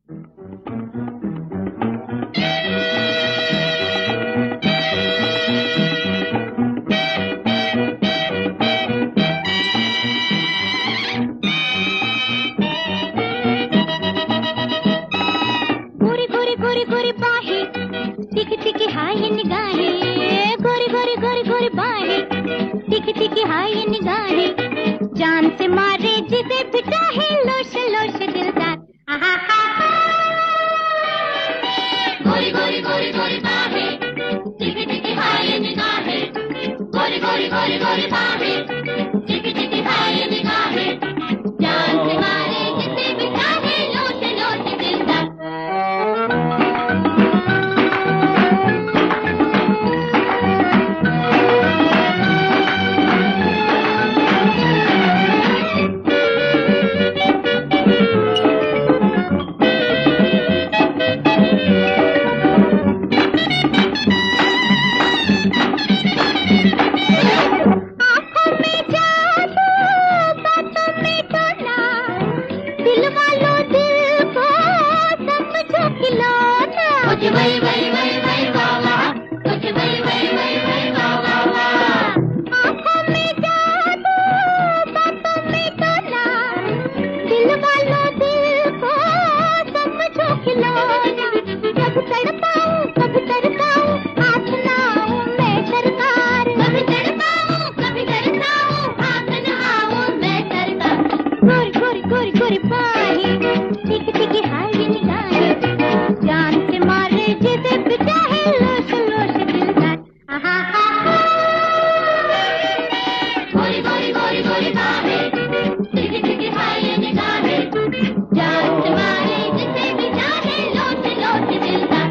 गोरी गोरी गोरी गोरी बाहें, तीखी तीखी हाय निगाहें, गोरी गोरी गोरी गोरी बाहें, तीखी तीखी हाय निगाहें, जान से मारे जिसे भी चाहे, लोश लोश दिलदार। आहा हा गोरी गोरी गोरी गोरी बाहें, तीखी तीखी हाय निगाहें, गोरी गोरी गोरी गोरी बाहें, तीखी तीखी हाय निगाहें, जान से मारे जिसे भी चाहे, लोश लोश दिलदार। कुछ वही वही वही वही वाह वाह, कुछ वही वही वही वही वाह वाह वाह। आँखों में जादू, बातों में ताना, दिल वालों दिल को समझो खिलौना। कभी तड़पाऊं कभी तरसाऊं, हाथ ना आऊं मैं सरकार। कभी तड़पाऊं कभी तरसाऊं, हाथ ना आऊं मैं सरकार। गोरी गोरी गोरी गोरी बाहें, तीखी तीखी हाय निगाहें, जान से मारे जिसे भी चाहे, लोश लोश दिलदार। आहा हा गोरी गोरी गोरी गोरी बाहें, तीखी तीखी हाय निगाहें, जान से मारे जिसे भी चाहे, लोश लोश दिलदार।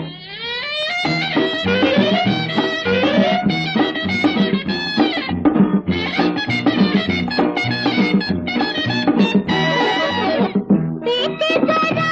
देखे जरा